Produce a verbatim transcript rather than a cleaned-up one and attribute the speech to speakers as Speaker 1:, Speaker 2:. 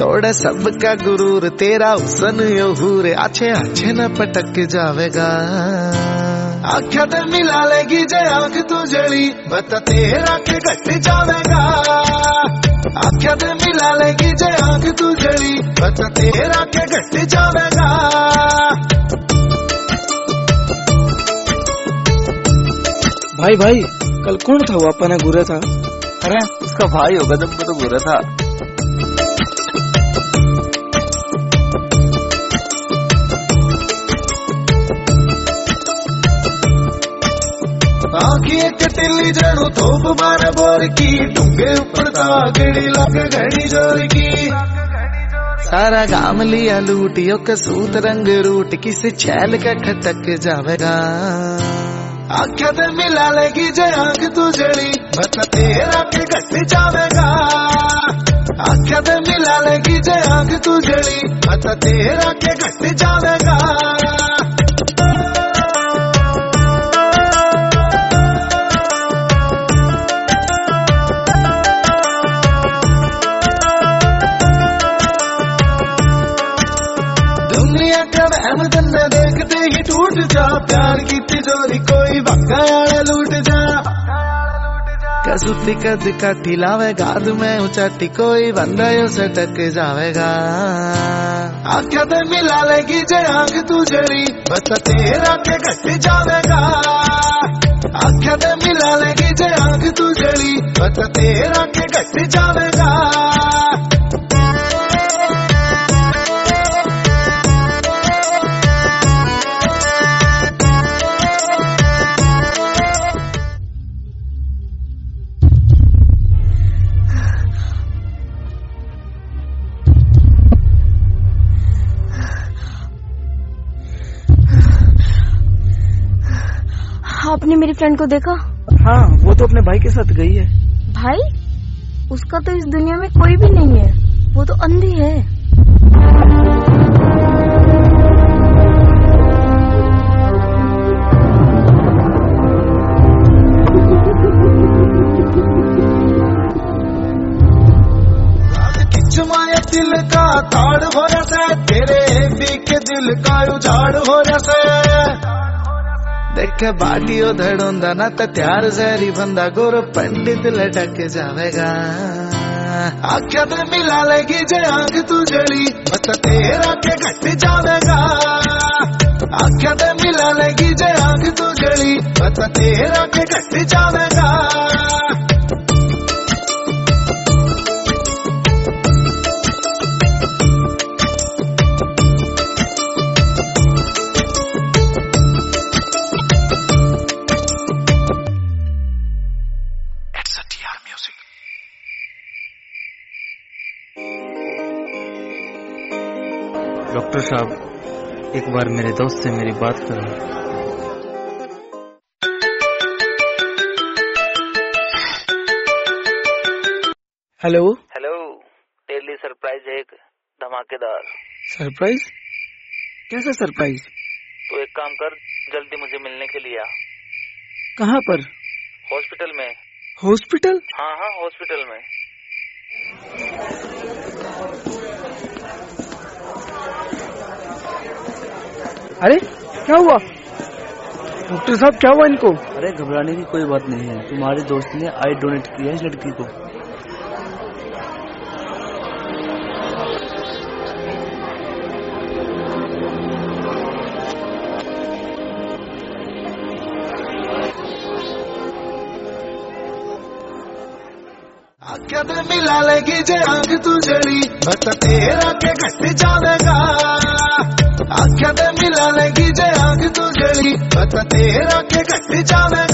Speaker 1: तोड़े सबका गुरूर तेरा हुसन यहूर अच्छे अच्छे न पटक जावेगा। आख्या ते मिला लेगी जे आंख तू जली बता तेरा के घट जावेगा। आख्या ते मिला लेगी जे आंख तू जली बता तेरा के घट जावेगा।
Speaker 2: भाई भाई कल कौन था वो अपना गुरे था?
Speaker 3: अरे उसका भाई होगा जब वो तो गुरे था।
Speaker 1: आखी एक टिल्ली जड़ू थोप मार बोर की डूंगे ऊपर तागड़ी लग घड़ी जोर की। सारा गाम लिया लूटियो कसूत रंग रूट किसी छैल का खटक जावेगा। आख्या ते मिला लेगी जे आंख तू जड़ी बता तेरा के घट जावेगा। आख्या ते मिला लेगी जे आंख तू जड़ी बता तेरा के घट जावेगा। दुनिया का वहम तन्ने देखते ही टूट जा प्यार की तिजोरी कोई भक्का लूट जा। कसुती कद काटी लावे गाद में उचाटी कोई बंदा यो सटक जावेगा। आख्या ते मिला लेगी जे आंख तू जड़ी बता तेरा के घट जावेगा। आख्या ते मिला लेगी जे आंख तू जड़ी बता तेरा के घट जावेगा।
Speaker 4: आपने मेरी फ्रेंड को देखा?
Speaker 2: हाँ वो तो अपने भाई के साथ गई है।
Speaker 4: भाई? उसका तो इस दुनिया में कोई भी नहीं है, वो तो अंधी है।
Speaker 1: दिल का ताड़ हो रहा है तेरे भी के दिल का उजाड़ हो रहा है। देख बाटियो धड़ोंदा ना तो त्यार जहरी बंदा गोर पंडित लटक जावेगा। आख्या ते मिला लेगी जे आंख तू जड़ी बता तेरा के घट जावेगा। आख्या ते मिला लेगी जे आंख तू जड़ी बता तेरा के घट जावेगा।
Speaker 3: डॉक्टर साहब एक बार मेरे दोस्त से मेरी बात करो।
Speaker 2: हेलो
Speaker 3: हेलो डेली सरप्राइज है एक धमाकेदार।
Speaker 2: सरप्राइज? कैसा सरप्राइज?
Speaker 3: तो एक काम कर जल्दी मुझे मिलने के लिए आ।
Speaker 2: कहाँ पर?
Speaker 3: हॉस्पिटल में।
Speaker 2: हॉस्पिटल?
Speaker 3: हाँ हाँ हॉस्पिटल में।
Speaker 2: अरे क्या हुआ डॉक्टर साहब, क्या हुआ इनको?
Speaker 3: अरे घबराने की कोई बात नहीं है, तुम्हारे दोस्त ने आई डोनेट किया है इस लड़की को।
Speaker 1: आख्या ते मिला लेगी जे आंख तू जड़ी बता तेरा के घट जावेगा। आख्या ते मिला लेगी जे आंख तू जड़ी बता तेरा के घट जावेगा।